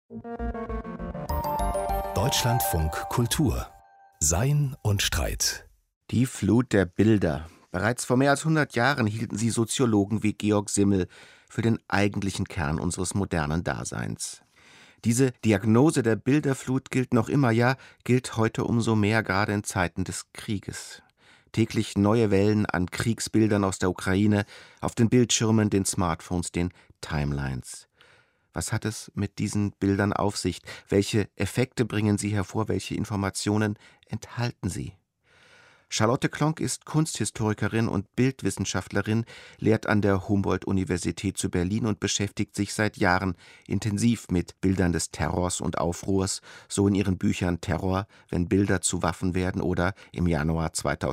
Deutschlandfunk Kultur. Sein und Streit. Die Flut der Bilder. Bereits vor mehr als 100 Jahren hielten sie Soziologen wie Georg Simmel für den eigentlichen Kern unseres modernen Daseins. Diese Diagnose der Bilderflut gilt noch immer, ja, gilt heute umso mehr, gerade in Zeiten des Krieges. Täglich neue Wellen an Kriegsbildern aus der Ukraine, auf den Bildschirmen, den Smartphones, den Timelines. Was hat es mit diesen Bildern auf sich? Welche Effekte bringen sie hervor? Welche Informationen enthalten sie? Charlotte Klonk ist Kunsthistorikerin und Bildwissenschaftlerin, lehrt an der Humboldt-Universität zu Berlin und beschäftigt sich seit Jahren intensiv mit Bildern des Terrors und Aufruhrs, so in ihren Büchern Terror, wenn Bilder zu Waffen werden oder im Januar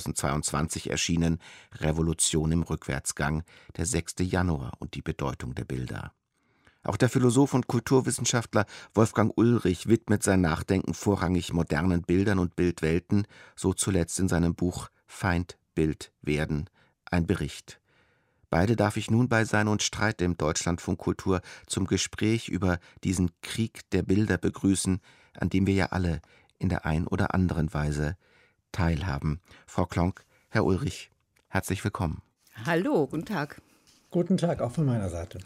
2022 erschienen Revolution im Rückwärtsgang, der 6. Januar und die Bedeutung der Bilder. Auch der Philosoph und Kulturwissenschaftler Wolfgang Ullrich widmet sein Nachdenken vorrangig modernen Bildern und Bildwelten, so zuletzt in seinem Buch Feindbild werden, ein Bericht. Beide darf ich nun bei Sein und Streit im Deutschlandfunk Kultur zum Gespräch über diesen Krieg der Bilder begrüßen, an dem wir ja alle in der ein oder anderen Weise teilhaben. Frau Klonk, Herr Ullrich, herzlich willkommen. Hallo, guten Tag. Guten Tag, auch von meiner Seite.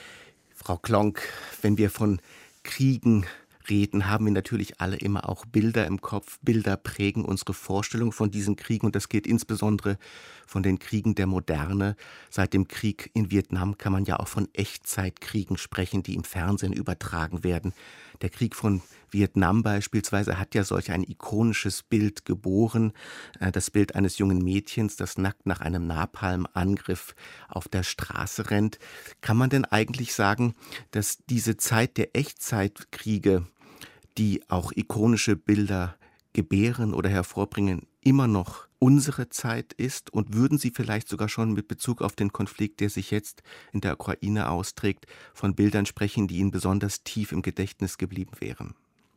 Frau Klonk, wenn wir von Kriegen reden, haben wir natürlich alle immer auch Bilder im Kopf. Bilder prägen unsere Vorstellung von diesen Kriegen und das geht insbesondere von den Kriegen der Moderne. Seit dem Krieg in Vietnam kann man ja auch von Echtzeitkriegen sprechen, die im Fernsehen übertragen werden. Der Krieg von Vietnam beispielsweise hat ja solch ein ikonisches Bild geboren. Das Bild eines jungen Mädchens, das nackt nach einem Napalmangriff auf der Straße rennt. Kann man denn eigentlich sagen, dass diese Zeit der Echtzeitkriege, die auch ikonische Bilder gebären oder hervorbringen, immer noch unsere Zeit ist? Und würden Sie vielleicht sogar schon mit Bezug auf den Konflikt, der sich jetzt in der Ukraine austrägt, von Bildern sprechen, die Ihnen besonders tief im Gedächtnis geblieben wären?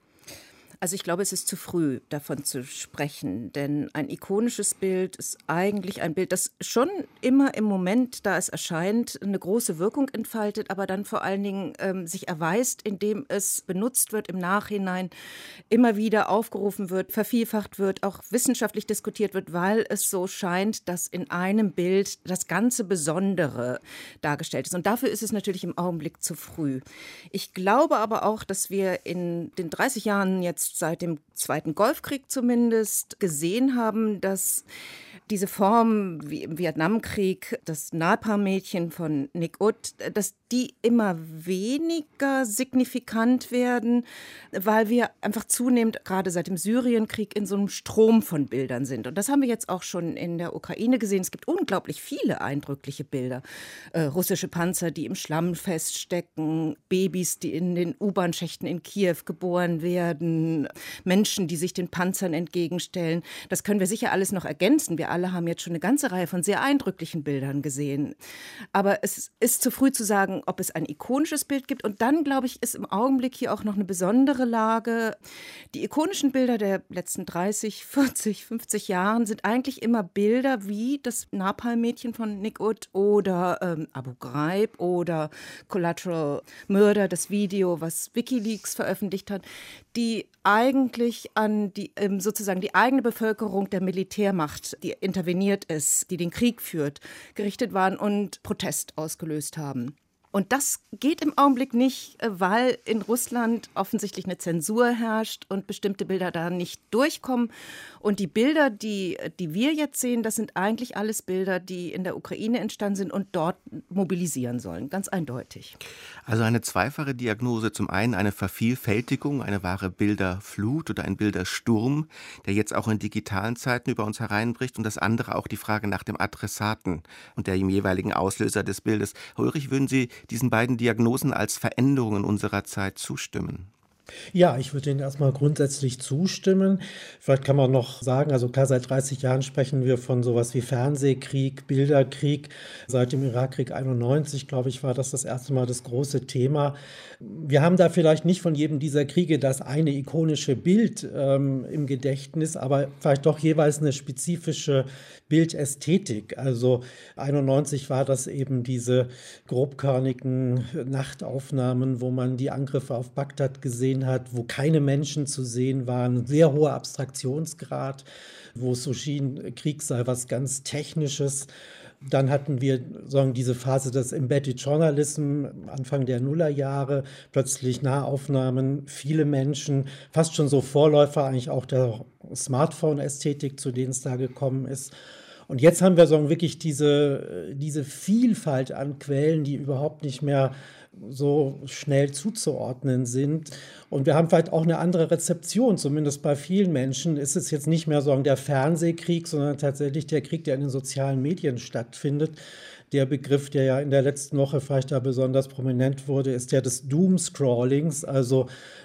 Also ich glaube, es ist zu früh, davon zu sprechen, denn ein ikonisches Bild ist eigentlich ein Bild, das schon immer im Moment, da es erscheint, eine große Wirkung entfaltet, aber dann vor allen Dingen sich erweist, indem es benutzt wird im Nachhinein, immer wieder aufgerufen wird, vervielfacht wird, auch wissenschaftlich diskutiert wird, weil es so scheint, dass in einem Bild das ganze Besondere dargestellt ist. Und dafür ist es natürlich im Augenblick zu früh. Ich glaube aber auch, dass wir in den 30 Jahren jetzt seit dem Zweiten Golfkrieg zumindest gesehen haben, dass diese Form wie im Vietnamkrieg, das Napalm-Mädchen von Nick Ut, dass die immer weniger signifikant werden, weil wir einfach zunehmend, gerade seit dem Syrienkrieg, in so einem Strom von Bildern sind. Und das haben wir jetzt auch schon in der Ukraine gesehen. Es gibt unglaublich viele eindrückliche Bilder. Russische Panzer, die im Schlamm feststecken, Babys, die in den U-Bahn-Schächten in Kiew geboren werden, Menschen, die sich den Panzern entgegenstellen. Das können wir sicher alles noch ergänzen. Wir alle haben jetzt schon eine ganze Reihe von sehr eindrücklichen Bildern gesehen. Aber es ist zu früh zu sagen, ob es ein ikonisches Bild gibt. Und dann, glaube ich, ist im Augenblick hier auch noch eine besondere Lage. Die ikonischen Bilder der letzten 30, 40, 50 Jahren sind eigentlich immer Bilder wie das Napalm-Mädchen von Nick Ut oder Abu Ghraib oder Collateral Murder, das Video, was WikiLeaks veröffentlicht hat, die eigentlich an die sozusagen die eigene Bevölkerung der Militärmacht, die interveniert ist, die den Krieg führt, gerichtet waren und Protest ausgelöst haben. Und das geht im Augenblick nicht, weil in Russland offensichtlich eine Zensur herrscht und bestimmte Bilder da nicht durchkommen. Und die Bilder, die wir jetzt sehen, das sind eigentlich alles Bilder, die in der Ukraine entstanden sind und dort mobilisieren sollen, ganz eindeutig. Also eine zweifache Diagnose. Zum einen eine Vervielfältigung, eine wahre Bilderflut oder ein Bildersturm, der jetzt auch in digitalen Zeiten über uns hereinbricht. Und das andere auch die Frage nach dem Adressaten und dem jeweiligen Auslöser des Bildes. Herr Ulrich, würden Sie diesen beiden Diagnosen als Veränderungen unserer Zeit zustimmen? Ja, ich würde Ihnen erstmal grundsätzlich zustimmen. Vielleicht kann man noch sagen, also klar, seit 30 Jahren sprechen wir von sowas wie Fernsehkrieg, Bilderkrieg. Seit dem Irakkrieg 91, glaube ich, war das erste Mal das große Thema. Wir haben da vielleicht nicht von jedem dieser Kriege das eine ikonische Bild im Gedächtnis, aber vielleicht doch jeweils eine spezifische Bildästhetik. Also 91 war das eben diese grobkörnigen Nachtaufnahmen, wo man die Angriffe auf Bagdad gesehen hat, wo keine Menschen zu sehen waren, ein sehr hoher Abstraktionsgrad, wo es so schien, Krieg sei was ganz Technisches. Dann hatten wir sagen, diese Phase des Embedded Journalism, Anfang der Nullerjahre, plötzlich Nahaufnahmen, viele Menschen, fast schon so Vorläufer eigentlich auch der Smartphone-Ästhetik, zu denen es da gekommen ist. Und jetzt haben wir sagen, wirklich diese Vielfalt an Quellen, die überhaupt nicht mehr so schnell zuzuordnen sind. Und wir haben vielleicht auch eine andere Rezeption, zumindest bei vielen Menschen. Ist es jetzt nicht mehr so der Fernsehkrieg, sondern tatsächlich der Krieg, der in den sozialen Medien stattfindet. Der Begriff, der ja in der letzten Woche vielleicht da besonders prominent wurde, ist der des Doomscrollings. Also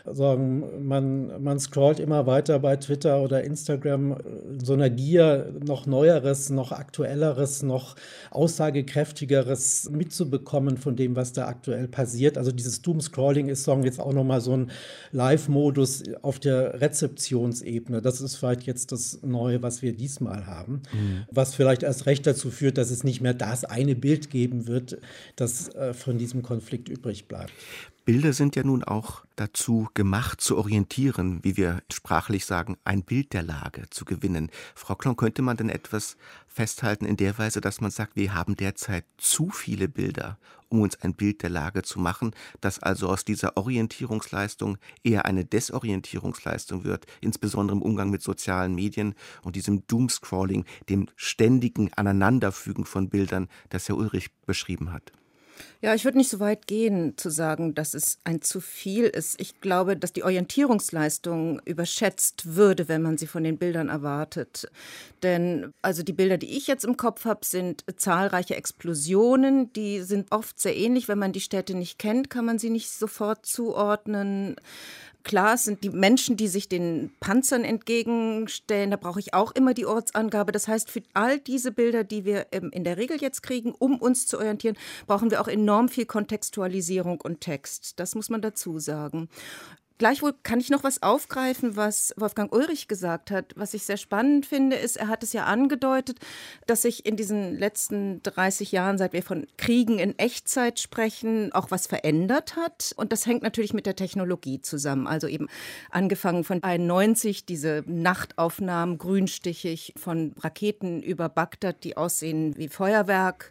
sagen, man scrollt immer weiter bei Twitter oder Instagram in so einer Gier, noch Neueres, noch Aktuelleres, noch Aussagekräftigeres mitzubekommen von dem, was da aktuell passiert. Also dieses Doomscrolling ist sagen, jetzt auch nochmal so ein Live-Modus auf der Rezeptionsebene. Das ist vielleicht jetzt das Neue, was wir diesmal haben, was vielleicht erst recht dazu führt, dass es nicht mehr das eine Bild geben wird, das von diesem Konflikt übrig bleibt. Bilder sind ja nun auch dazu gemacht, zu orientieren, wie wir sprachlich sagen, ein Bild der Lage zu gewinnen. Frau Klon, könnte man denn etwas festhalten in der Weise, dass man sagt, wir haben derzeit zu viele Bilder, um uns ein Bild der Lage zu machen, dass also aus dieser Orientierungsleistung eher eine Desorientierungsleistung wird, insbesondere im Umgang mit sozialen Medien und diesem Doomscrolling, dem ständigen Aneinanderfügen von Bildern, das Herr Ulrich beschrieben hat? Ja, ich würde nicht so weit gehen, zu sagen, dass es ein zu viel ist. Ich glaube, dass die Orientierungsleistung überschätzt würde, wenn man sie von den Bildern erwartet. Denn also die Bilder, die ich jetzt im Kopf habe, sind zahlreiche Explosionen. Die sind oft sehr ähnlich. Wenn man die Städte nicht kennt, kann man sie nicht sofort zuordnen. Klar, es sind die Menschen, die sich den Panzern entgegenstellen. Da brauche ich auch immer die Ortsangabe. Das heißt, für all diese Bilder, die wir in der Regel jetzt kriegen, um uns zu orientieren, brauchen wir auch enorm viel Kontextualisierung und Text. Das muss man dazu sagen. Gleichwohl kann ich noch was aufgreifen, was Wolfgang Ulrich gesagt hat. Was ich sehr spannend finde, ist, er hat es ja angedeutet, dass sich in diesen letzten 30 Jahren, seit wir von Kriegen in Echtzeit sprechen, auch was verändert hat. Und das hängt natürlich mit der Technologie zusammen. Also eben angefangen von 91, diese Nachtaufnahmen grünstichig von Raketen über Bagdad, die aussehen wie Feuerwerk,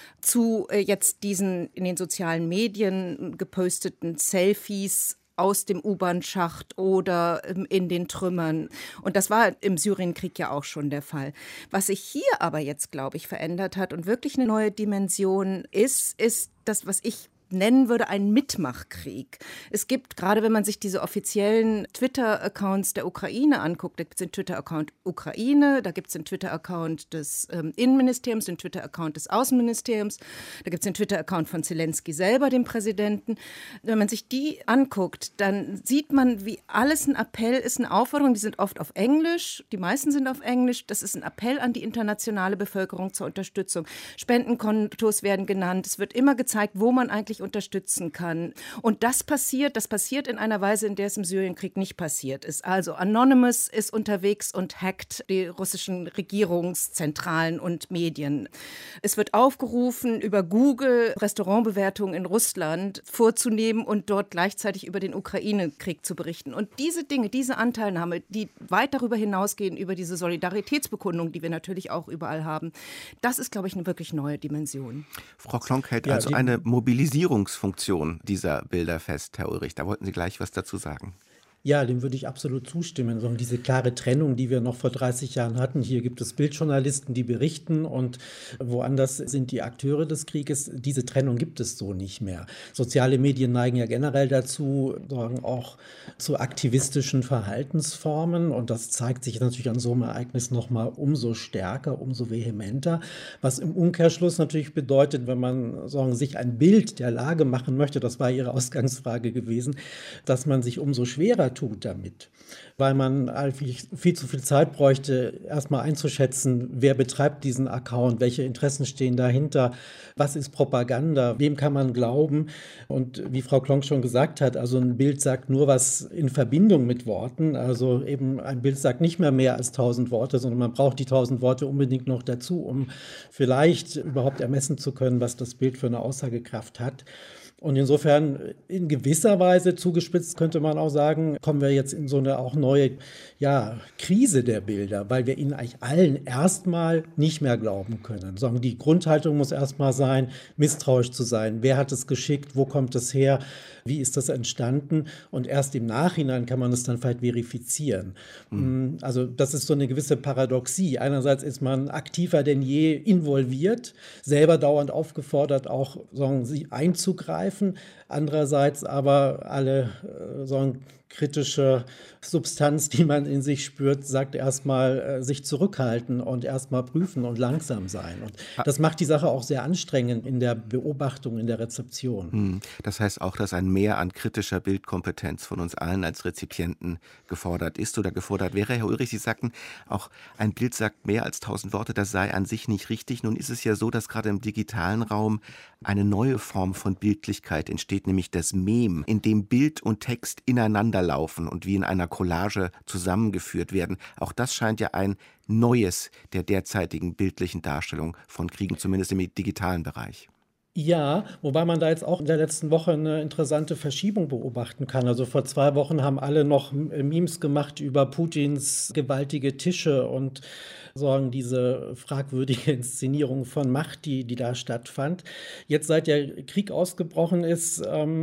zu jetzt diesen in den sozialen Medien geposteten Selfies aus dem U-Bahn-Schacht oder in den Trümmern. Und das war im Syrienkrieg ja auch schon der Fall. Was sich hier aber jetzt, glaube ich, verändert hat und wirklich eine neue Dimension ist das, was ich nennen würde, ein Mitmachkrieg. Es gibt, gerade wenn man sich diese offiziellen Twitter-Accounts der Ukraine anguckt, da gibt es den Twitter-Account Ukraine, da gibt es den Twitter-Account des Innenministeriums, den Twitter-Account des Außenministeriums, da gibt es den Twitter-Account von Zelensky selber, dem Präsidenten. Wenn man sich die anguckt, dann sieht man, wie alles ein Appell ist, eine Aufforderung, die sind oft auf Englisch, die meisten sind auf Englisch, das ist ein Appell an die internationale Bevölkerung zur Unterstützung. Spendenkontos werden genannt, es wird immer gezeigt, wo man eigentlich unterstützen kann. Und das passiert in einer Weise, in der es im Syrienkrieg nicht passiert ist. Also Anonymous ist unterwegs und hackt die russischen Regierungszentralen und Medien. Es wird aufgerufen, über Google Restaurantbewertungen in Russland vorzunehmen und dort gleichzeitig über den Ukraine-Krieg zu berichten. Und diese Dinge, diese Anteilnahme, die weit darüber hinausgehen, über diese Solidaritätsbekundung, die wir natürlich auch überall haben, das ist, glaube ich, eine wirklich neue Dimension. Frau Klonk hält also eine Mobilisierungsfunktion dieser Bilder fest, Herr Ulrich. Da wollten Sie gleich was dazu sagen. Ja, dem würde ich absolut zustimmen. So diese klare Trennung, die wir noch vor 30 Jahren hatten. Hier gibt es Bildjournalisten, die berichten und woanders sind die Akteure des Krieges. Diese Trennung gibt es so nicht mehr. Soziale Medien neigen ja generell dazu, sagen auch zu aktivistischen Verhaltensformen und das zeigt sich natürlich an so einem Ereignis nochmal umso stärker, umso vehementer. Was im Umkehrschluss natürlich bedeutet, wenn man sagen, sich ein Bild der Lage machen möchte, das war Ihre Ausgangsfrage gewesen, dass man sich umso schwerer tut damit, weil man eigentlich viel zu viel Zeit bräuchte, erstmal einzuschätzen, wer betreibt diesen Account, welche Interessen stehen dahinter, was ist Propaganda, wem kann man glauben. Und wie Frau Klonk schon gesagt hat, also ein Bild sagt nur was in Verbindung mit Worten, also eben ein Bild sagt nicht mehr als 1000 Worte, sondern man braucht die 1000 Worte unbedingt noch dazu, um vielleicht überhaupt ermessen zu können, was das Bild für eine Aussagekraft hat. Und insofern in gewisser Weise zugespitzt könnte man auch sagen, kommen wir jetzt in so eine auch neue Krise der Bilder, weil wir ihnen eigentlich allen erstmal nicht mehr glauben können. Sagen, die Grundhaltung muss erstmal sein, misstrauisch zu sein. Wer hat es geschickt? Wo kommt es her? Wie ist das entstanden? Und erst im Nachhinein kann man es dann vielleicht verifizieren. Also das ist so eine gewisse Paradoxie. Einerseits ist man aktiver denn je involviert, selber dauernd aufgefordert, auch sie einzugreifen. Andererseits aber alle kritische Substanz, die man in sich spürt, sagt erstmal sich zurückhalten und erstmal prüfen und langsam sein. Und das macht die Sache auch sehr anstrengend in der Beobachtung, in der Rezeption. Das heißt auch, dass ein Mehr an kritischer Bildkompetenz von uns allen als Rezipienten gefordert ist oder gefordert wäre. Herr Ulrich, Sie sagten, auch ein Bild sagt mehr als 1000 Worte, das sei an sich nicht richtig. Nun ist es ja so, dass gerade im digitalen Raum eine neue Form von Bildlichkeit entsteht, nämlich das Mem, in dem Bild und Text ineinander laufen und wie in einer Collage zusammengeführt werden. Auch das scheint ja ein Neues der derzeitigen bildlichen Darstellung von Kriegen, zumindest im digitalen Bereich. Ja, wobei man da jetzt auch in der letzten Woche eine interessante Verschiebung beobachten kann. Also vor 2 Wochen haben alle noch Memes gemacht über Putins gewaltige Tische und diese fragwürdige Inszenierung von Macht, die da stattfand. Jetzt, seit der Krieg ausgebrochen ist,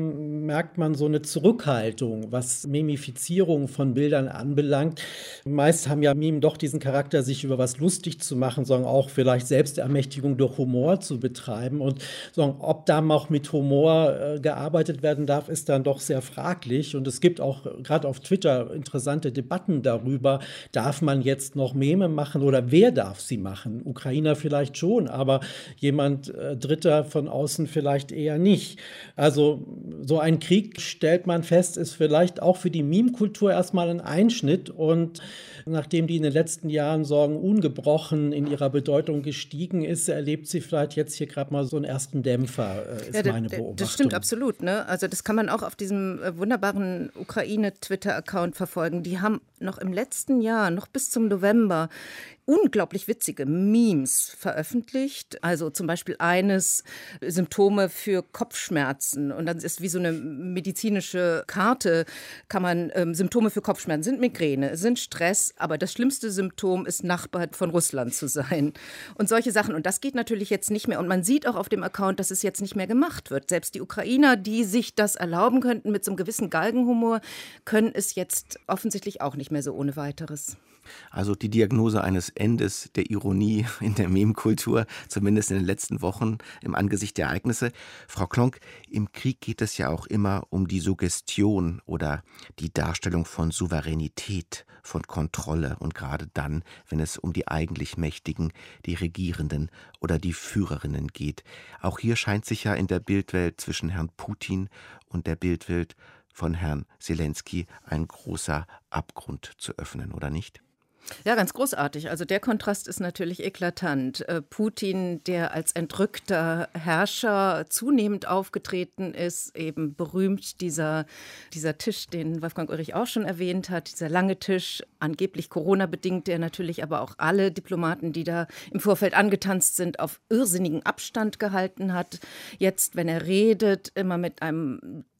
merkt man so eine Zurückhaltung, was Memifizierung von Bildern anbelangt. Meist haben ja Meme doch diesen Charakter, sich über was lustig zu machen, sondern auch vielleicht Selbstermächtigung durch Humor zu betreiben. Und ob da auch mit Humor gearbeitet werden darf, ist dann doch sehr fraglich. Und es gibt auch gerade auf Twitter interessante Debatten darüber, darf man jetzt noch Meme machen oder wer darf sie machen? Ukrainer vielleicht schon, aber jemand Dritter von außen vielleicht eher nicht. Also so ein Krieg, stellt man fest, ist vielleicht auch für die Meme-Kultur erstmal ein Einschnitt und nachdem die in den letzten Jahren ungebrochen in ihrer Bedeutung gestiegen ist, erlebt sie vielleicht jetzt hier gerade mal so einen ersten Dämpfer, ist meine Beobachtung. Das stimmt absolut, ne? Also das kann man auch auf diesem wunderbaren Ukraine-Twitter-Account verfolgen. Die haben noch im letzten Jahr, noch bis zum November, unglaublich witzige Memes veröffentlicht. Also zum Beispiel eines Symptome für Kopfschmerzen. Und dann ist wie so eine medizinische Karte, kann man Symptome für Kopfschmerzen sind Migräne, sind Stress, aber das schlimmste Symptom ist Nachbar von Russland zu sein. Und solche Sachen. Und das geht natürlich jetzt nicht mehr. Und man sieht auch auf dem Account, dass es jetzt nicht mehr gemacht wird. Selbst die Ukrainer, die sich das erlauben könnten mit so einem gewissen Galgenhumor, können es jetzt offensichtlich auch nicht mehr so ohne weiteres. Also die Diagnose eines Endes der Ironie in der Meme-Kultur, zumindest in den letzten Wochen im Angesicht der Ereignisse. Frau Klonk, im Krieg geht es ja auch immer um die Suggestion oder die Darstellung von Souveränität, von Kontrolle und gerade dann, wenn es um die eigentlich Mächtigen, die Regierenden oder die Führerinnen geht. Auch hier scheint sich ja in der Bildwelt zwischen Herrn Putin und der Bildwelt von Herrn Selenskyj ein großer Abgrund zu öffnen, oder nicht? Ja, ganz großartig. Also der Kontrast ist natürlich eklatant. Putin, der als entrückter Herrscher zunehmend aufgetreten ist, eben berühmt dieser Tisch, den Wolfgang Ulrich auch schon erwähnt hat, dieser lange Tisch, angeblich Corona-bedingt, der natürlich aber auch alle Diplomaten, die da im Vorfeld angetanzt sind, auf irrsinnigen Abstand gehalten hat. Jetzt, wenn er redet, immer mit einem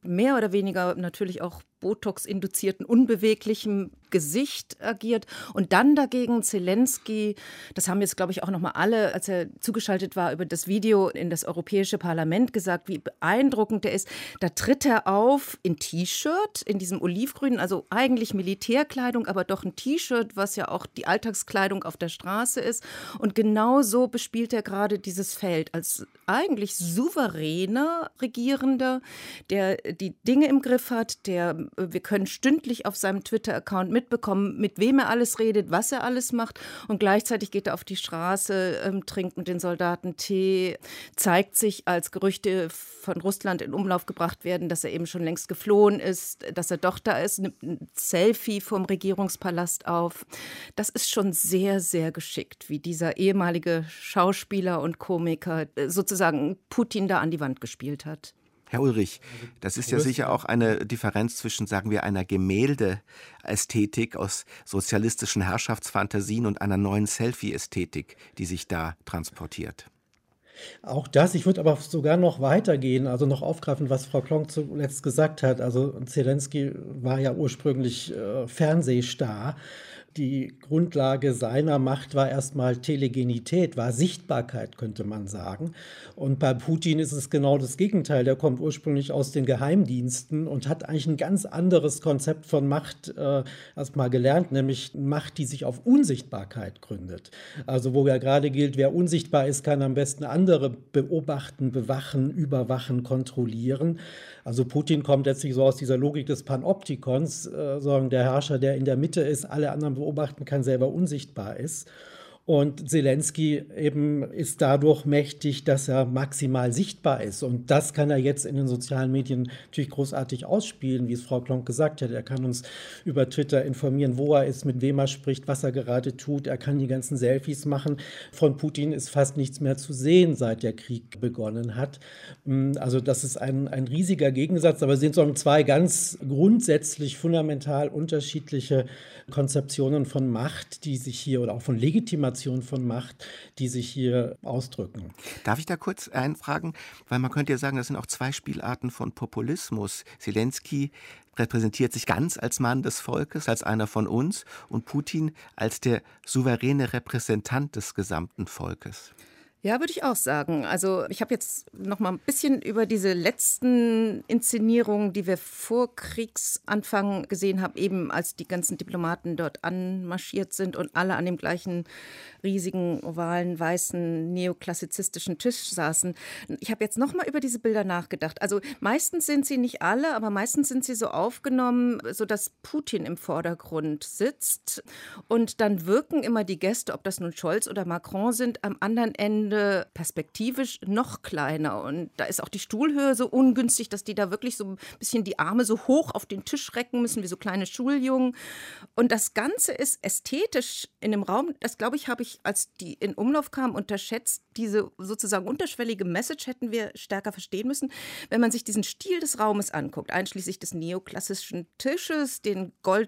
mehr oder weniger natürlich auch Botox-induzierten, unbeweglichem Gesicht agiert. Und dann dagegen Zelensky, das haben jetzt, glaube ich, auch nochmal alle, als er zugeschaltet war, über das Video in das Europäische Parlament gesagt, wie beeindruckend er ist. Da tritt er auf in T-Shirt, in diesem Olivgrünen, also eigentlich Militärkleidung, aber doch ein T-Shirt, was ja auch die Alltagskleidung auf der Straße ist. Und genau so bespielt er gerade dieses Feld als eigentlich souveräner Regierender, der die Dinge im Griff hat, wir können stündlich auf seinem Twitter-Account mitbekommen, mit wem er alles redet, was er alles macht. Und gleichzeitig geht er auf die Straße, trinkt mit den Soldaten Tee, zeigt sich, als Gerüchte von Russland in Umlauf gebracht werden, dass er eben schon längst geflohen ist, dass er doch da ist, nimmt ein Selfie vom Regierungspalast auf. Das ist schon sehr, sehr geschickt, wie dieser ehemalige Schauspieler und Komiker sozusagen Putin da an die Wand gespielt hat. Herr Ulrich, das ist ja sicher auch eine Differenz zwischen, sagen wir, einer Gemäldeästhetik aus sozialistischen Herrschaftsfantasien und einer neuen Selfie-Ästhetik, die sich da transportiert. Auch das, ich würde aber sogar noch weitergehen, also noch aufgreifen, was Frau Klonk zuletzt gesagt hat. Also Zelensky war ja ursprünglich Fernsehstar. Die Grundlage seiner Macht war erstmal Telegenität, war Sichtbarkeit, könnte man sagen. Und bei Putin ist es genau das Gegenteil. Der kommt ursprünglich aus den Geheimdiensten und hat eigentlich ein ganz anderes Konzept von Macht erstmal gelernt, nämlich Macht, die sich auf Unsichtbarkeit gründet. Also wo ja gerade gilt, wer unsichtbar ist, kann am besten andere beobachten, bewachen, überwachen, kontrollieren. Also Putin kommt letztlich so aus dieser Logik des Panoptikons, sagen der Herrscher, der in der Mitte ist, alle anderen beobachten kann, selber unsichtbar ist. Und Zelensky eben ist dadurch mächtig, dass er maximal sichtbar ist. Und das kann er jetzt in den sozialen Medien natürlich großartig ausspielen, wie es Frau Klonk gesagt hat. Er kann uns über Twitter informieren, wo er ist, mit wem er spricht, was er gerade tut. Er kann die ganzen Selfies machen. Von Putin ist fast nichts mehr zu sehen, seit der Krieg begonnen hat. Also das ist ein riesiger Gegensatz. Aber es sind so zwei ganz grundsätzlich fundamental unterschiedliche Konzeptionen von Macht, die sich hier, oder auch von Legitimation von Macht, die sich hier ausdrücken. Darf ich da kurz einfragen? Weil man könnte ja sagen, das sind auch zwei Spielarten von Populismus. Zelensky repräsentiert sich ganz als Mann des Volkes, als einer von uns, und Putin als der souveräne Repräsentant des gesamten Volkes. Ja, würde ich auch sagen. Also ich habe jetzt noch mal ein bisschen über diese letzten Inszenierungen, die wir vor Kriegsanfang gesehen haben, eben als die ganzen Diplomaten dort anmarschiert sind und alle an dem gleichen riesigen, ovalen, weißen, neoklassizistischen Tisch saßen. Ich habe jetzt noch mal über diese Bilder nachgedacht. Also meistens sind sie nicht alle, aber meistens sind sie so aufgenommen, sodass Putin im Vordergrund sitzt. Und dann wirken immer die Gäste, ob das nun Scholz oder Macron sind, am anderen Ende perspektivisch noch kleiner. Und da ist auch die Stuhlhöhe so ungünstig, dass die da wirklich so ein bisschen die Arme so hoch auf den Tisch recken müssen, wie so kleine Schuljungen. Und das Ganze ist ästhetisch in dem Raum, das glaube ich, habe ich, als die in Umlauf kamen, unterschätzt. Diese sozusagen unterschwellige Message hätten wir stärker verstehen müssen. Wenn man sich diesen Stil des Raumes anguckt, einschließlich des neoklassischen Tisches, den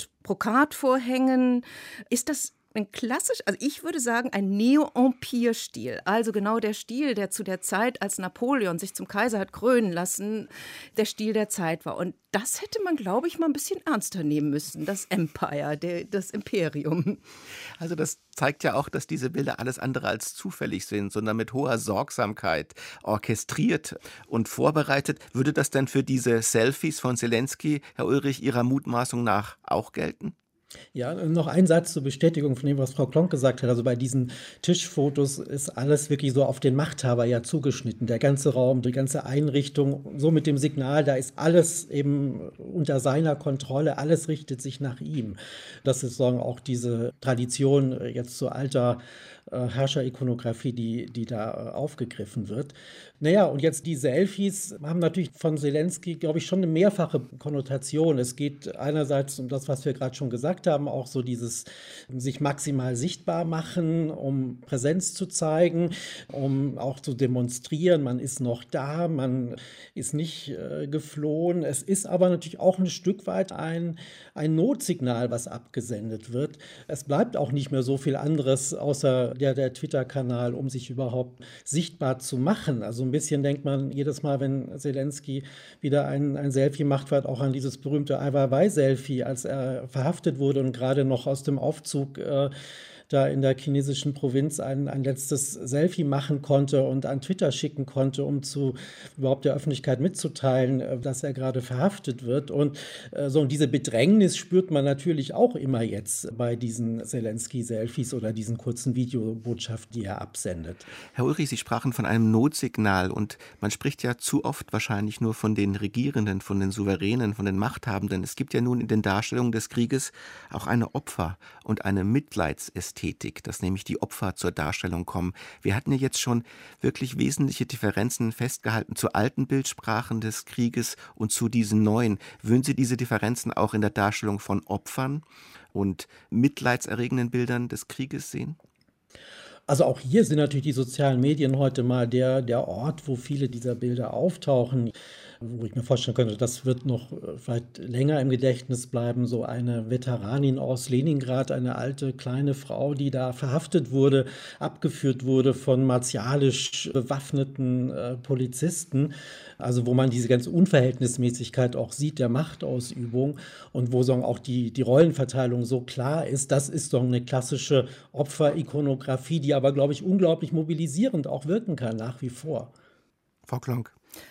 Gold-Brokatvorhängen, ist das ein klassisch, also ich würde sagen, ein Neo-Empire-Stil. Also genau der Stil, der zu der Zeit, als Napoleon sich zum Kaiser hat krönen lassen, der Stil der Zeit war. Und das hätte man, glaube ich, mal ein bisschen ernster nehmen müssen, das Empire, das Imperium. Also das zeigt ja auch, dass diese Bilder alles andere als zufällig sind, sondern mit hoher Sorgsamkeit orchestriert und vorbereitet. Würde das denn für diese Selfies von Zelensky, Herr Ulrich, Ihrer Mutmaßung nach auch gelten? Ja, noch ein Satz zur Bestätigung von dem, was Frau Klonk gesagt hat. Also bei diesen Tischfotos ist alles wirklich so auf den Machthaber ja zugeschnitten. Der ganze Raum, die ganze Einrichtung, so mit dem Signal, da ist alles eben unter seiner Kontrolle, alles richtet sich nach ihm. Das ist sozusagen auch diese Tradition jetzt zu alter Herrscherikonographie, die da aufgegriffen wird. Naja, und jetzt die Selfies haben natürlich von Zelensky, glaube ich, schon eine mehrfache Konnotation. Es geht einerseits um das, was wir gerade schon gesagt gesagt haben, auch so dieses sich maximal sichtbar machen, um Präsenz zu zeigen, um auch zu demonstrieren, man ist noch da, man ist nicht geflohen. Es ist aber natürlich auch ein Stück weit ein Notsignal, was abgesendet wird. Es bleibt auch nicht mehr so viel anderes außer der Twitter-Kanal, um sich überhaupt sichtbar zu machen. Also ein bisschen denkt man jedes Mal, wenn Zelensky wieder ein Selfie macht, halt auch an dieses berühmte Ai Weiwei-Selfie, als er verhaftet wurde und gerade noch aus dem Aufzug da in der chinesischen Provinz ein letztes Selfie machen konnte und an Twitter schicken konnte, um überhaupt der Öffentlichkeit mitzuteilen, dass er gerade verhaftet wird. Und und diese Bedrängnis spürt man natürlich auch immer jetzt bei diesen Zelensky-Selfies oder diesen kurzen Videobotschaften, die er absendet. Herr Ulrich, Sie sprachen von einem Notsignal und man spricht ja zu oft wahrscheinlich nur von den Regierenden, von den Souveränen, von den Machthabenden. Es gibt ja nun in den Darstellungen des Krieges auch eine Opfer- und eine Mitleidsästhetik, dass nämlich die Opfer zur Darstellung kommen. Wir hatten ja jetzt schon wirklich wesentliche Differenzen festgehalten zu alten Bildsprachen des Krieges und zu diesen neuen. Würden Sie diese Differenzen auch in der Darstellung von Opfern und mitleidserregenden Bildern des Krieges sehen? Also auch hier sind natürlich die sozialen Medien heute mal der Ort, wo viele dieser Bilder auftauchen, wo ich mir vorstellen könnte, das wird noch vielleicht länger im Gedächtnis bleiben. So eine Veteranin aus Leningrad, eine alte kleine Frau, die da verhaftet wurde, abgeführt wurde von martialisch bewaffneten Polizisten. Also wo man diese ganze Unverhältnismäßigkeit auch sieht der Machtausübung und wo auch die Rollenverteilung so klar ist. Das ist doch eine klassische Opferikonografie, die aber, glaube ich, unglaublich mobilisierend auch wirken kann, nach wie vor. Frau Klonk.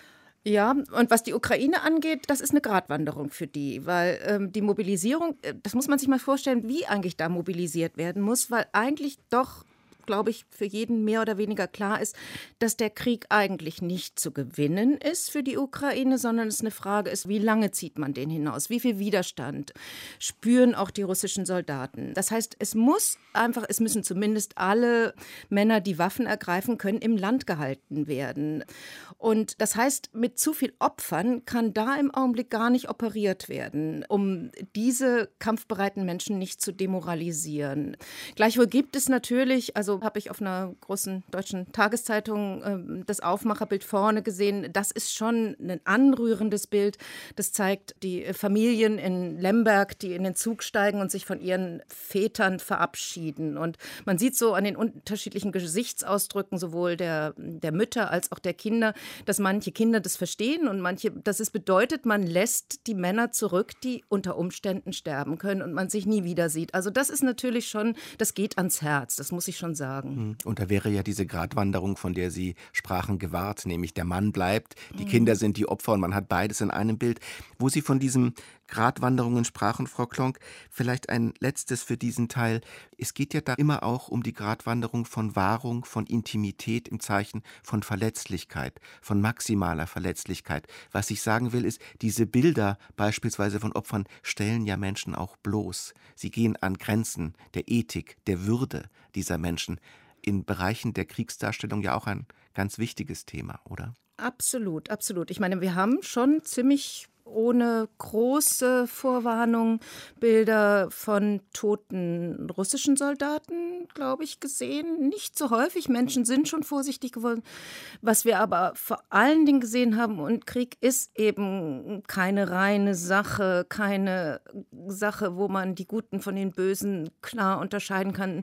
Ja, und was die Ukraine angeht, das ist eine Gratwanderung für die, weil die Mobilisierung, das muss man sich mal vorstellen, wie eigentlich da mobilisiert werden muss, weil eigentlich doch, glaube ich, für jeden mehr oder weniger klar ist, dass der Krieg eigentlich nicht zu gewinnen ist für die Ukraine, sondern es eine Frage ist, wie lange zieht man den hinaus? Wie viel Widerstand spüren auch die russischen Soldaten? Das heißt, es müssen zumindest alle Männer, die Waffen ergreifen können, im Land gehalten werden. Und das heißt, mit zu viel Opfern kann da im Augenblick gar nicht operiert werden, um diese kampfbereiten Menschen nicht zu demoralisieren. Gleichwohl gibt es natürlich, also habe ich auf einer großen deutschen Tageszeitung das Aufmacherbild vorne gesehen. Das ist schon ein anrührendes Bild. Das zeigt die Familien in Lemberg, die in den Zug steigen und sich von ihren Vätern verabschieden. Und man sieht so an den unterschiedlichen Gesichtsausdrücken sowohl der Mütter als auch der Kinder, dass manche Kinder das verstehen und manche, dass es bedeutet, man lässt die Männer zurück, die unter Umständen sterben können und man sich nie wieder sieht. Also das ist natürlich schon, das geht ans Herz, das muss ich schon sagen. Und da wäre ja diese Gratwanderung, von der Sie sprachen, gewahrt, nämlich der Mann bleibt, die Kinder sind die Opfer und man hat beides in einem Bild. Wo Sie von diesen Gratwanderungen sprachen, Frau Klonk, vielleicht ein letztes für diesen Teil. Es geht ja da immer auch um die Gratwanderung von Wahrung, von Intimität im Zeichen von Verletzlichkeit, von maximaler Verletzlichkeit. Was ich sagen will, ist, diese Bilder beispielsweise von Opfern stellen ja Menschen auch bloß. Sie gehen an Grenzen der Ethik, der Würde dieser Menschen. In Bereichen der Kriegsdarstellung ja auch ein ganz wichtiges Thema, oder? Absolut, absolut. Ich meine, wir haben schon ziemlich ohne große Vorwarnung Bilder von toten russischen Soldaten, glaube ich, gesehen. Nicht so häufig. Menschen sind schon vorsichtig geworden. Was wir aber vor allen Dingen gesehen haben, und Krieg ist eben keine reine Sache, keine Sache, wo man die Guten von den Bösen klar unterscheiden kann.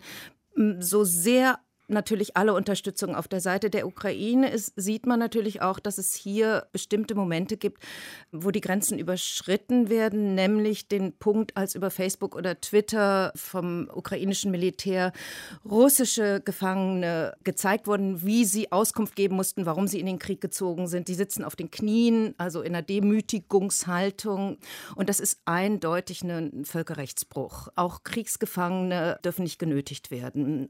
So sehr natürlich alle Unterstützung auf der Seite der Ukraine ist, sieht man natürlich auch, dass es hier bestimmte Momente gibt, wo die Grenzen überschritten werden, nämlich den Punkt, als über Facebook oder Twitter vom ukrainischen Militär russische Gefangene gezeigt wurden, wie sie Auskunft geben mussten, warum sie in den Krieg gezogen sind. Die sitzen auf den Knien, also in einer Demütigungshaltung. Und das ist eindeutig ein Völkerrechtsbruch. Auch Kriegsgefangene dürfen nicht genötigt werden.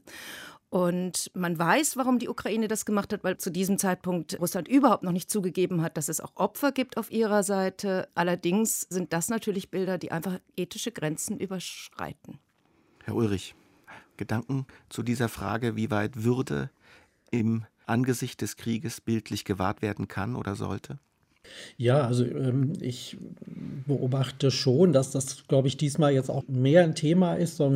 Und man weiß, warum die Ukraine das gemacht hat, weil zu diesem Zeitpunkt Russland überhaupt noch nicht zugegeben hat, dass es auch Opfer gibt auf ihrer Seite. Allerdings sind das natürlich Bilder, die einfach ethische Grenzen überschreiten. Herr Ulrich, Gedanken zu dieser Frage, wie weit Würde im Angesicht des Krieges bildlich gewahrt werden kann oder sollte? Ja, also ich beobachte schon, dass das, glaube ich, diesmal jetzt auch mehr ein Thema ist, sondern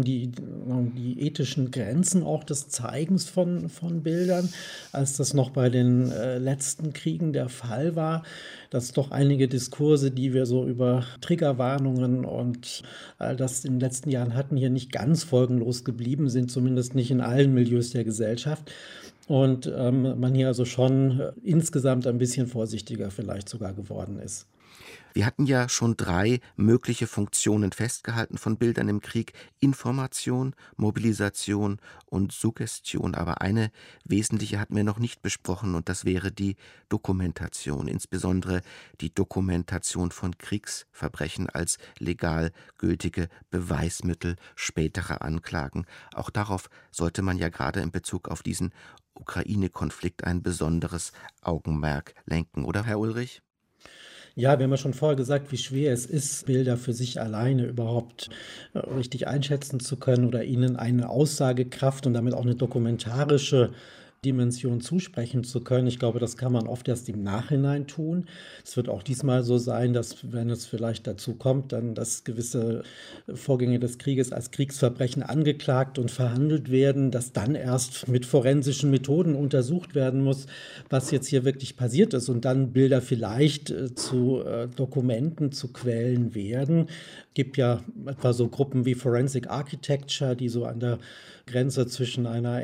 die ethischen Grenzen auch des Zeigens von Bildern, als das noch bei den letzten Kriegen der Fall war. Dass doch einige Diskurse, die wir so über Triggerwarnungen und all das in den letzten Jahren hatten, hier nicht ganz folgenlos geblieben sind, zumindest nicht in allen Milieus der Gesellschaft. Und man hier also schon insgesamt ein bisschen vorsichtiger vielleicht sogar geworden ist. Wir hatten ja schon 3 mögliche Funktionen festgehalten von Bildern im Krieg: Information, Mobilisation und Suggestion. Aber eine wesentliche hatten wir noch nicht besprochen, und das wäre die Dokumentation, insbesondere die Dokumentation von Kriegsverbrechen als legal gültige Beweismittel späterer Anklagen. Auch darauf sollte man ja gerade in Bezug auf diesen Ukraine-Konflikt ein besonderes Augenmerk lenken, oder Herr Ulrich? Ja, wir haben ja schon vorher gesagt, wie schwer es ist, Bilder für sich alleine überhaupt richtig einschätzen zu können oder ihnen eine Aussagekraft und damit auch eine dokumentarische Dimension zusprechen zu können. Ich glaube, das kann man oft erst im Nachhinein tun. Es wird auch diesmal so sein, dass, wenn es vielleicht dazu kommt, dann, dass gewisse Vorgänge des Krieges als Kriegsverbrechen angeklagt und verhandelt werden, dass dann erst mit forensischen Methoden untersucht werden muss, was jetzt hier wirklich passiert ist, und dann Bilder vielleicht zu Dokumenten, zu Quellen werden. Es gibt ja etwa so Gruppen wie Forensic Architecture, die so an der Grenze zwischen einer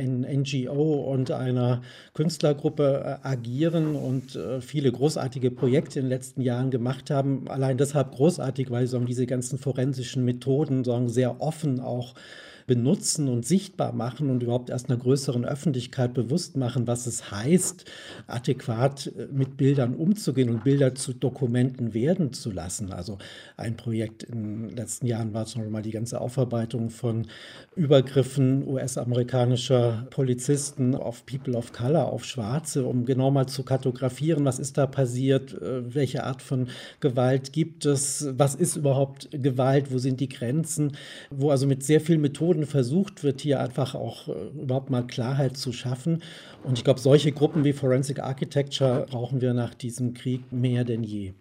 NGO und einer Künstlergruppe agieren und viele großartige Projekte in den letzten Jahren gemacht haben. Allein deshalb großartig, weil sie diese ganzen forensischen Methoden sehr offen auch benutzen und sichtbar machen und überhaupt erst einer größeren Öffentlichkeit bewusst machen, was es heißt, adäquat mit Bildern umzugehen und Bilder zu Dokumenten werden zu lassen. Also ein Projekt in den letzten Jahren war zum Beispiel mal die ganze Aufarbeitung von Übergriffen US-amerikanischer Polizisten auf People of Color, auf Schwarze, um genau mal zu kartografieren, was ist da passiert, welche Art von Gewalt gibt es, was ist überhaupt Gewalt, wo sind die Grenzen, wo also mit sehr vielen Methoden versucht wird, hier einfach auch überhaupt mal Klarheit zu schaffen. Und ich glaube, solche Gruppen wie Forensic Architecture brauchen wir nach diesem Krieg mehr denn je.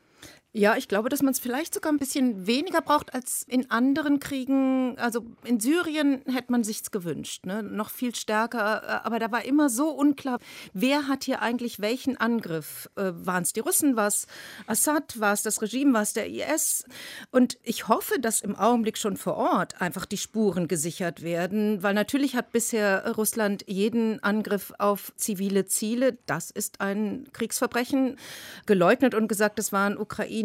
Ja, ich glaube, dass man es vielleicht sogar ein bisschen weniger braucht als in anderen Kriegen. Also in Syrien hätte man sich's gewünscht, ne? Noch viel stärker. Aber da war immer so unklar, wer hat hier eigentlich welchen Angriff? Waren es die Russen, war es Assad, war es das Regime, war es der IS? Und ich hoffe, dass im Augenblick schon vor Ort einfach die Spuren gesichert werden, weil natürlich hat bisher Russland jeden Angriff auf zivile Ziele, das ist ein Kriegsverbrechen, geleugnet und gesagt, das waren ukrainische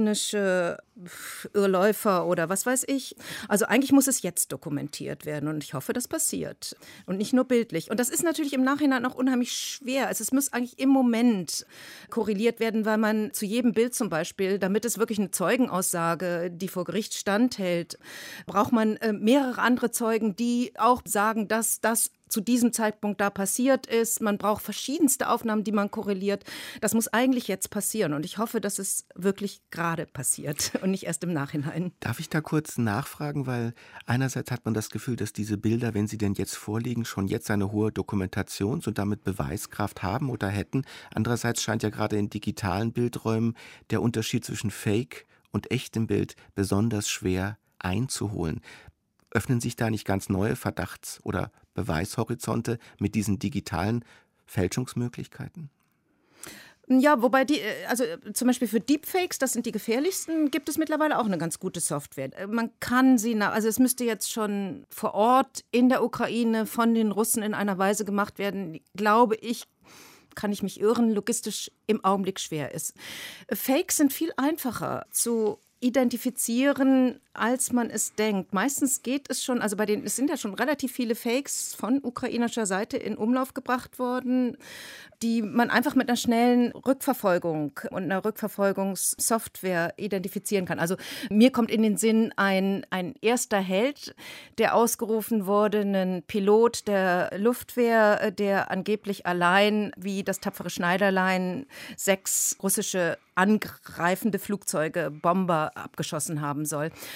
Irrläufer oder was weiß ich. Also eigentlich muss es jetzt dokumentiert werden und ich hoffe, das passiert. Und nicht nur bildlich. Und das ist natürlich im Nachhinein auch unheimlich schwer. Also es muss eigentlich im Moment korreliert werden, weil man zu jedem Bild zum Beispiel, damit es wirklich eine Zeugenaussage, die vor Gericht standhält, braucht man mehrere andere Zeugen, die auch sagen, dass das zu diesem Zeitpunkt da passiert ist. Man braucht verschiedenste Aufnahmen, die man korreliert. Das muss eigentlich jetzt passieren. Und ich hoffe, dass es wirklich gerade passiert und nicht erst im Nachhinein. Darf ich da kurz nachfragen, weil einerseits hat man das Gefühl, dass diese Bilder, wenn sie denn jetzt vorliegen, schon jetzt eine hohe Dokumentations- und damit Beweiskraft haben oder hätten. Andererseits scheint ja gerade in digitalen Bildräumen der Unterschied zwischen Fake und echtem Bild besonders schwer einzuholen. Öffnen sich da nicht ganz neue Verdachts- oder Beweishorizonte mit diesen digitalen Fälschungsmöglichkeiten? Ja, wobei also zum Beispiel für Deepfakes, das sind die gefährlichsten, gibt es mittlerweile auch eine ganz gute Software. Man kann sie, also es müsste jetzt schon vor Ort in der Ukraine von den Russen in einer Weise gemacht werden, glaube ich, kann ich mich irren, logistisch im Augenblick schwer ist. Fakes sind viel einfacher zu identifizieren, als man es denkt. Meistens geht es schon, also es sind ja schon relativ viele Fakes von ukrainischer Seite in Umlauf gebracht worden, die man einfach mit einer schnellen Rückverfolgung und einer Rückverfolgungssoftware identifizieren kann. Also mir kommt in den Sinn ein erster Held, der ausgerufen wurde, ein Pilot der Luftwehr, der angeblich allein, wie das tapfere Schneiderlein, 6 russische angreifende Flugzeuge, Bomber abgeschossen haben soll.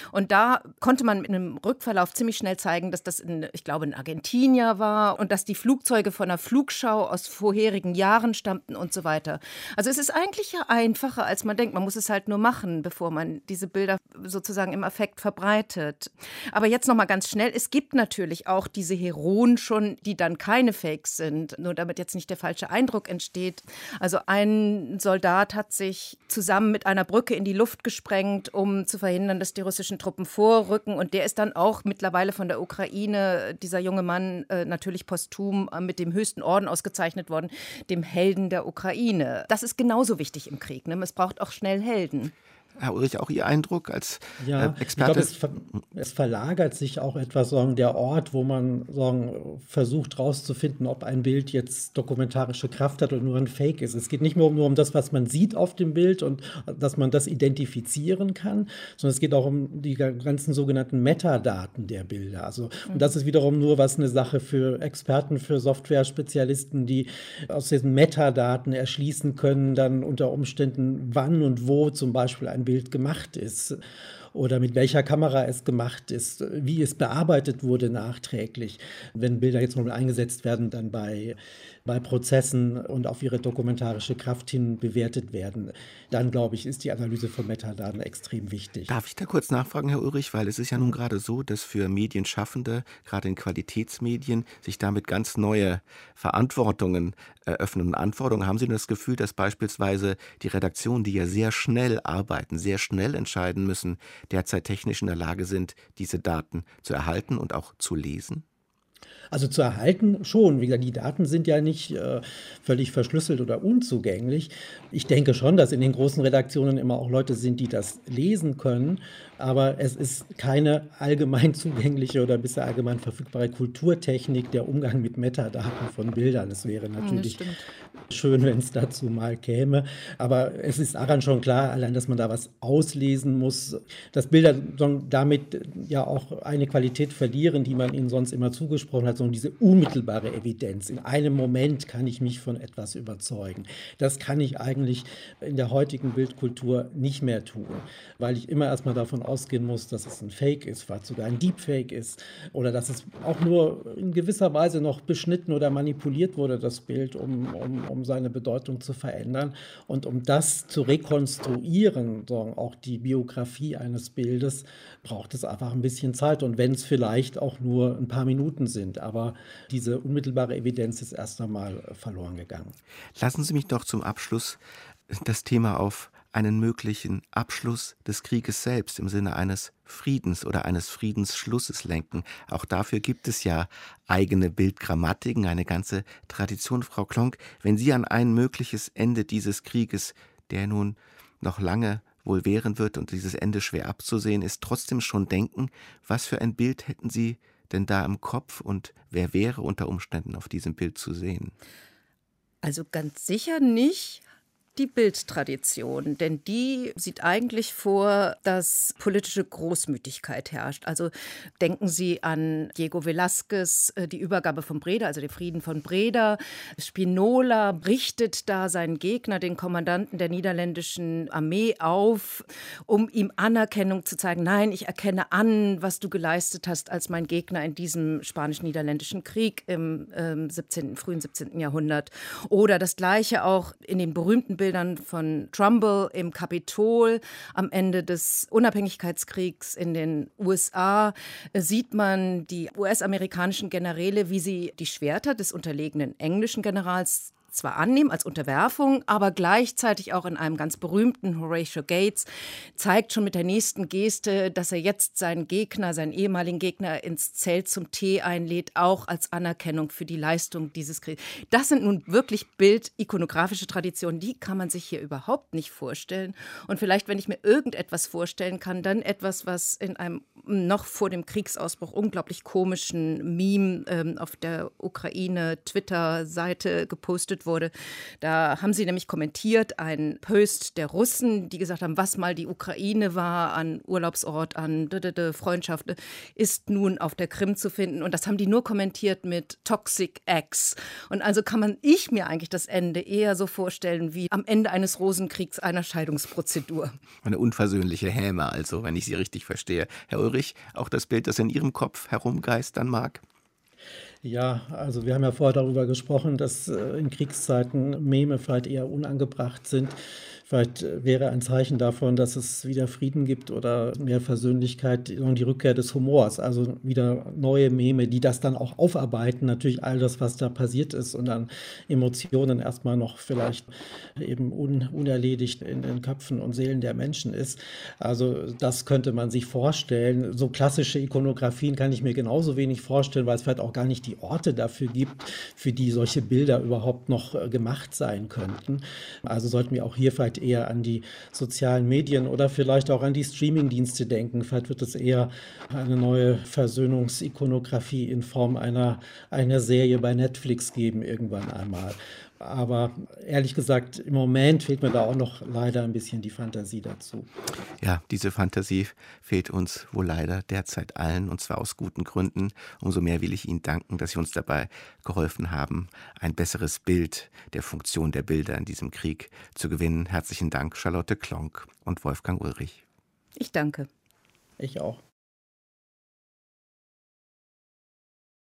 Und da konnte man mit einem Rückverlauf ziemlich schnell zeigen, dass das ich glaube, ein Argentinier war und dass die Flugzeuge von einer Flugschau aus vorherigen Jahren stammten und so weiter. Also es ist eigentlich ja einfacher, als man denkt. Man muss es halt nur machen, bevor man diese Bilder sozusagen im Affekt verbreitet. Aber jetzt noch mal ganz schnell, es gibt natürlich auch diese Heroen schon, die dann keine Fakes sind, nur damit jetzt nicht der falsche Eindruck entsteht. Also ein Soldat hat sich zusammen mit einer Brücke in die Luft gesprengt, um zu verhindern, dass die russischen Truppen vorrücken. Und der ist dann auch mittlerweile von der Ukraine, dieser junge Mann, natürlich posthum mit dem höchsten Orden ausgezeichnet worden, dem Helden der Ukraine. Das ist genauso wichtig im Krieg. Ne? Es braucht auch schnell Helden. Herr Ulrich, auch Ihr Eindruck als Experte? Ich glaube, es verlagert sich auch etwas, der Ort, wo man versucht herauszufinden, ob ein Bild jetzt dokumentarische Kraft hat oder nur ein Fake ist. Es geht nicht nur um das, was man sieht auf dem Bild und dass man das identifizieren kann, sondern es geht auch um die ganzen sogenannten Metadaten der Bilder. Und das ist wiederum nur eine Sache für Experten, für Software-Spezialisten, die aus diesen Metadaten erschließen können, dann unter Umständen, wann und wo zum Beispiel ein Bild gemacht ist oder mit welcher Kamera es gemacht ist, wie es bearbeitet wurde nachträglich. Wenn Bilder jetzt mal eingesetzt werden, dann bei Prozessen und auf ihre dokumentarische Kraft hin bewertet werden, dann, glaube ich, ist die Analyse von Metadaten extrem wichtig. Darf ich da kurz nachfragen, Herr Ulrich? Weil es ist ja nun gerade so, dass für Medienschaffende, gerade in Qualitätsmedien, sich damit ganz neue Verantwortungen eröffnen und Anforderungen. Haben Sie das Gefühl, dass beispielsweise die Redaktionen, die ja sehr schnell arbeiten, sehr schnell entscheiden müssen, derzeit technisch in der Lage sind, diese Daten zu erhalten und auch zu lesen? Also zu erhalten schon. Wie gesagt, die Daten sind ja nicht völlig verschlüsselt oder unzugänglich. Ich denke schon, dass in den großen Redaktionen immer auch Leute sind, die das lesen können. Aber es ist keine allgemein zugängliche oder bisher allgemein verfügbare Kulturtechnik, der Umgang mit Metadaten von Bildern. Es wäre natürlich schön, wenn es dazu mal käme. Aber es ist daran schon klar, allein, dass man da was auslesen muss, dass Bilder damit ja auch eine Qualität verlieren, die man ihnen sonst immer zugesprochen hat, sondern diese unmittelbare Evidenz. In einem Moment kann ich mich von etwas überzeugen. Das kann ich eigentlich in der heutigen Bildkultur nicht mehr tun, weil ich immer erstmal davon ausgehen muss, dass es ein Fake ist, vielleicht sogar ein Deepfake ist oder dass es auch nur in gewisser Weise noch beschnitten oder manipuliert wurde, das Bild, um seine Bedeutung zu verändern. Und um das zu rekonstruieren, auch die Biografie eines Bildes, braucht es einfach ein bisschen Zeit. Und wenn es vielleicht auch nur ein paar Minuten sind, aber diese unmittelbare Evidenz ist erst einmal verloren gegangen. Lassen Sie mich doch zum Abschluss das Thema auf einen möglichen Abschluss des Krieges selbst im Sinne eines Friedens oder eines Friedensschlusses lenken. Auch dafür gibt es ja eigene Bildgrammatiken, eine ganze Tradition. Frau Klonk, wenn Sie an ein mögliches Ende dieses Krieges, der nun noch lange wohl währen wird und dieses Ende schwer abzusehen ist, trotzdem schon denken, was für ein Bild hätten Sie denn da im Kopf und wer wäre unter Umständen auf diesem Bild zu sehen? Also ganz sicher nicht die Bildtradition, denn die sieht eigentlich vor, dass politische Großmütigkeit herrscht. Also denken Sie an Diego Velázquez, die Übergabe von Breda, also den Frieden von Breda. Spinola richtet da seinen Gegner, den Kommandanten der niederländischen Armee auf, um ihm Anerkennung zu zeigen. Nein, ich erkenne an, was du geleistet hast als mein Gegner in diesem spanisch-niederländischen Krieg im frühen 17. Jahrhundert. Oder das Gleiche auch in den berühmten Bildern von Trumbull im Kapitol am Ende des Unabhängigkeitskriegs in den USA sieht man die US-amerikanischen Generäle, wie sie die Schwerter des unterlegenen englischen Generals zwar annehmen als Unterwerfung, aber gleichzeitig auch in einem ganz berühmten Horatio Gates zeigt schon mit der nächsten Geste, dass er jetzt seinen Gegner, seinen ehemaligen Gegner ins Zelt zum Tee einlädt, auch als Anerkennung für die Leistung dieses Krieges. Das sind nun wirklich bildikonografische Traditionen, die kann man sich hier überhaupt nicht vorstellen. Und vielleicht, wenn ich mir irgendetwas vorstellen kann, dann etwas, was in einem noch vor dem Kriegsausbruch unglaublich komischen Meme auf der Ukraine-Twitter-Seite gepostet veröffentlicht wurde. Da haben sie nämlich kommentiert, ein Post der Russen, die gesagt haben, was mal die Ukraine war, an Urlaubsort, an Freundschaft, ist nun auf der Krim zu finden. Und das haben die nur kommentiert mit Toxic Ex. Und also kann ich mir eigentlich das Ende eher so vorstellen wie am Ende eines Rosenkriegs einer Scheidungsprozedur. Eine unversöhnliche Häme also, wenn ich Sie richtig verstehe. Herr Ulrich, auch das Bild, das in Ihrem Kopf herumgeistern mag? Ja, also wir haben ja vorher darüber gesprochen, dass in Kriegszeiten Meme vielleicht eher unangebracht sind. Vielleicht wäre ein Zeichen davon, dass es wieder Frieden gibt oder mehr Versöhnlichkeit und die Rückkehr des Humors. Also wieder neue Meme, die das dann auch aufarbeiten. Natürlich all das, was da passiert ist und an Emotionen erstmal noch vielleicht eben unerledigt in den Köpfen und Seelen der Menschen ist. Also das könnte man sich vorstellen. So klassische Ikonografien kann ich mir genauso wenig vorstellen, weil es vielleicht auch gar nicht die Orte dafür gibt, für die solche Bilder überhaupt noch gemacht sein könnten. Also sollten wir auch hier vielleicht eher an die sozialen Medien oder vielleicht auch an die Streamingdienste denken. Vielleicht wird es eher eine neue Versöhnungsikonografie in Form einer Serie bei Netflix geben irgendwann einmal. Aber ehrlich gesagt, im Moment fehlt mir da auch noch leider ein bisschen die Fantasie dazu. Ja, diese Fantasie fehlt uns wohl leider derzeit allen, und zwar aus guten Gründen. Umso mehr will ich Ihnen danken, dass Sie uns dabei geholfen haben, ein besseres Bild der Funktion der Bilder in diesem Krieg zu gewinnen. Herzlichen Dank, Charlotte Klonk und Wolfgang Ulrich. Ich danke. Ich auch.